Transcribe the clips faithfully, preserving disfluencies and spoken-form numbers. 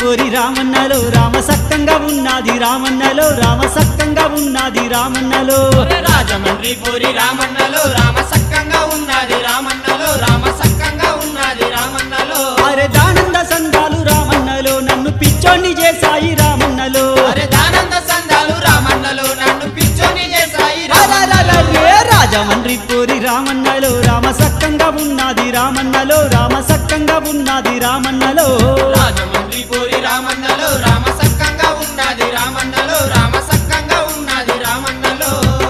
పోరి రామన్నలో రామ సక్కంగా ఉన్నది రామన్నలో రామ సక్కంగా ఉన్నది రామన్నలో రాజమండ్రి పోరి రామన్నలో రామ సక్కంగా ఉన్నది రామన్నలో రామ సక్కంగా ఉన్నది రామన్నలో అరే దానంద సందాలు రామన్నలో నన్ను పిచ్చోని చేసాయి రామన్నలో అరే దానంద సందాలు రామన్నలో నన్ను పిచ్చోని చేసాయి రాజమండ్రి పోరి రామన్నలో రామ సక్కంగా ఉన్నది రామన్నలో రామ సక్కంగా ఉన్నది రామన్నలో రాజమండ్రి పోరి రామన్నలో రామ సక్కంగా ఉన్నది రామన్నలో రామ సక్కంగా ఉన్నది రామన్నలో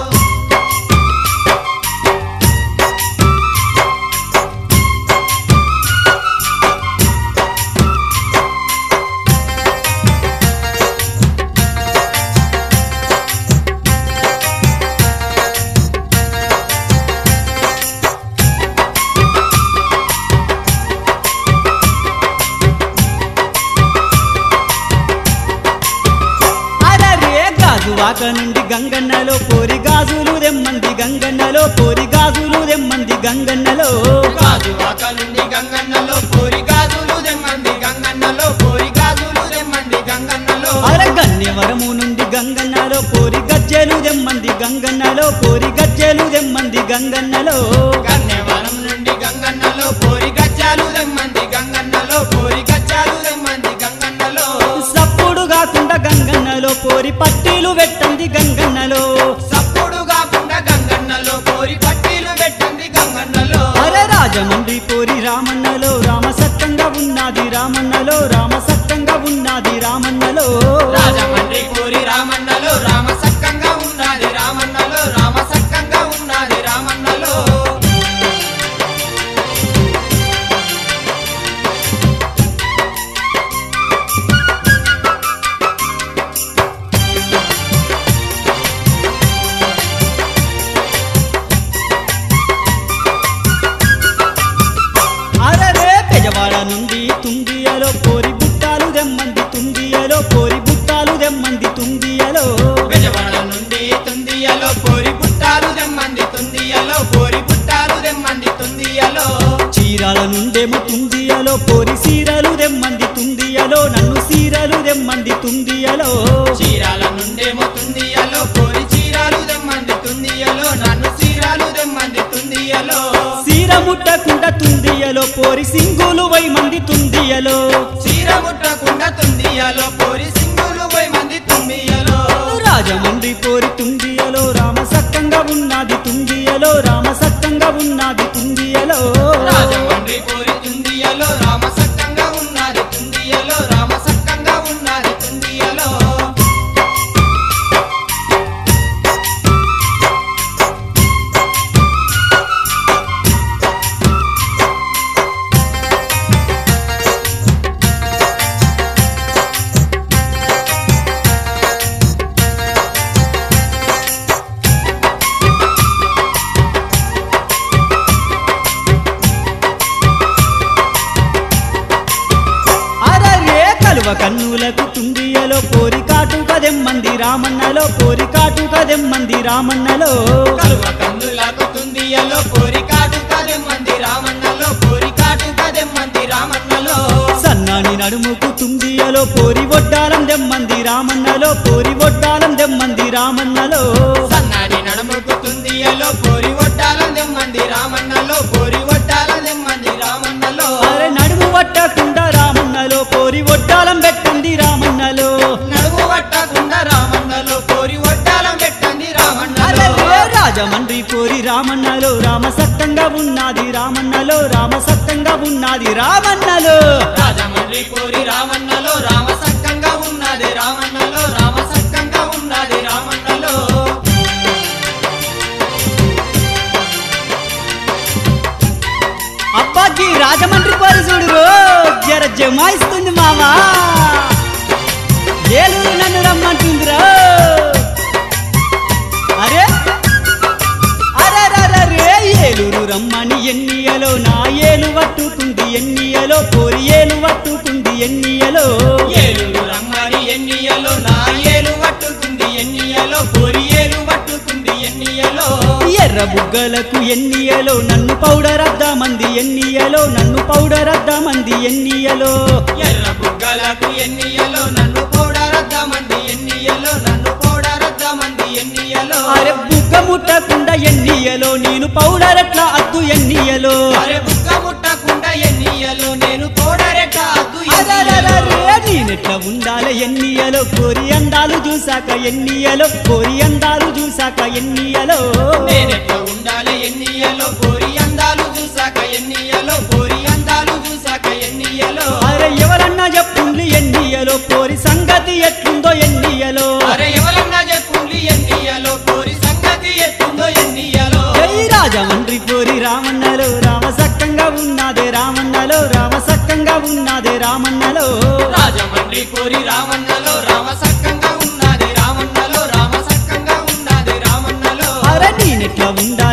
వాక నుండి గంగన్నలో పోరి గాజులు దెమ్మంది గంగన్నలో పోరి గాజులు దెమ్మంది గంగన్నలో గాజు వాక నుండి గంగన్నలో పోరి గాజులు దెమ్మంది గంగన్నలో పోరి గాజులు దెమ్మంది గంగన్నలో అరే గన్యవరము నుండి గంగన్నలో పోరి గజ్జెలు దెమ్మంది గంగన్నలో పోరి గజ్జెలు దెమ్మంది గంగన్నలో గన్యవరం నుండి గంగన్నలో పోరి గజ్జాలు దెమ్మంది గంగన్నలో పోరి గజ్జాలు దెమ్మంది గంగన్నలో సప్పుడు కాకుండా గంగన్నలో పోరి పట్టీలు పెట్టండి గంగన్నలో సప్పుడు కాకుండా గంగన్నలో పోరి పట్టీలు పెట్టండి గంగన్నలో అరే రాజమండ్రి పోరి రామన్నలో రామ సక్కంగా ఉన్నది రామన్నలో రామ సక్కంగా ఉన్నది రామన్నలో రాజమండ్రి పోరి రామన్నలో రామ సక్కంగా ఉన్నది రామన్నలో రామ సక్కంగా ఉన్నది రామన్నలో నుండి తుందియలో పోరి బుట్టాలు దెమ్మంది తుందియలో పోరి బుట్టాలు దెమ్మంది తుందియలో బెజవాడ నుండి తుందియలో పోరి బుట్టాలు దెమ్మంది తుందియలో పోరి బుట్టాలు దెమ్మంది తుందియలో చీరాల నుండేమో తుందియలో పోరి సీరలు దెమ్మంది తుందియలో నన్ను సీరలు దెమ్మంది తుందియలో చీరాల నుండేమో తుందియలో పోరి చీరాలు దెమ్మంది తుందియలో నన్ను సీరాలు దెమ్మంది తుందియలో సీర ముట్టకుండా తుందియలో పోరి సింగులు వై మంది తుందియలో చీర ముట్టకుండా తుందియలో పోరి సింగులు వై మంది తుందియలో రాజమండ్రి పోరి తుందియలో రామ సక్కంగా ఉన్నది తుందియలో రామ సక్కంగా ఉన్నది తుందియలో రాజమండ్రి పోరి తుందియలో రామ సక్కంగా ఉన్నది తుందియలో రామ సక్కంగా ఉన్నది తుందియలో కన్నులకు తుందియలో పోరి కాటుక దెమ్మంది రామన్నలో పోరి కాటుక దెమ్మంది రామన్నలో కలువ కన్నులకు తుందియలో పోరి కాటుక దెమ్మంది రామన్నలో పోరి కాటుక దెమ్మంది రామన్నలో సన్నాని నడుముకు తుందియలో పోరి ఒడ్డాలం దెమ్మంది రామన్నలో పోరి ఒడ్డాలం దెమ్మంది రామన్నలో సన్నాని నడుముకు తుందియలో పోరి ఒడ్డాలం దెమ్మంది రామన్నలో పోరి ఒడ్డాలం దెమ్మంది రామన్నలో అరే నడుము పట్టకుండా రామన్నలో పోరి ఒడ్డాలం పెట్టండి రామన్నలో నడుము పట్టకుండా రామన్నలో పోరి ఒడ్డాలం పెట్టండి రామన్నలో రాజమండ్రి పోరి రామన్నలో రామ సక్కంగా ఉన్నది రామన్నలో రామ సక్కంగా ఉన్నది రామన్నలో రాజమండ్రి పోరి రామన్నలో రామ సక్కంగా ఉన్నది రామన్నలో రామ సక్కంగా ఉన్నది రామన్నలో అబ్బాకి రాజమండ్రి పోరి చూడు జర జమాయిస్తుంది మావా ఏలూరు నన్ను రమ్మంటుందిరా అరే అరే ఏలూరు రమ్మని ఎన్నియలో నా ఏలు పట్టుకుంది ఎన్నియలో పోరి ఏలు పట్టుకుంది ఎన్నియలో ఏలూరు రమ్మని ఎన్నియలో నా ఏలు పట్టుకుంది ఎన్నియలో పోరి ఏలు పట్టుకుంది ఎన్నియలో ఎర్ర బుగ్గలకు ఎన్నియలో నన్ను పౌడరద్దామంది ఎన్నియలో నన్ను పౌడరద్దామంది ఎన్నియలో ఎర్ర బుగ్గలకు ఎన్నియలో నన్ను పౌడరద్దామంది ఎన్నియలో నన్ను పౌడరద్దామంది ఎన్నియలో అరే బుగ్గ ముట్టకుండా ఎన్నియలో నేను పౌడరట్లా అద్దు ఎన్నియలో అరే బుగ్గ ముట్టకుండా ఎన్నియలో నేను పౌడరెట్లా అద్దు అరెరెరెరె, నేనెట్లా ఉండాలి ఎన్నియలో కోరి అందాలు చూసాక ఎన్నియలో కోరి అందాలు చూసాక ఎన్నియలో నేనెట్లా ఉండాలి ఎన్నియలో కోరి అందాలు చూసాక ఎన్నియలో కోరి అందాలు చూసాక ఎన్నియలో అరే ఎవరన్నా చెప్పుండ్లి ఎన్నియలో కోరి సంగతి ఎట్లుందో ఎన్నియలో అరే ఎవరన్నా చెప్పుండి ఎన్నియలో కోరి సంగతి ఎట్లుందో ఎన్నియలో జై రాజమండ్రి కోరి రామన్నలో రామ సక్కంగా ఉన్నదే రామన్నలో రామ సక్కంగా ఉన్నదే రామన్నలో రాజమండ్రి కోరి రామన్నలో రామ సక్కంగా ఉన్నది రామన్నలో రామ సక్కంగా ఉన్నది రామన్నలో అరే నేనెట్లా ఉండాలి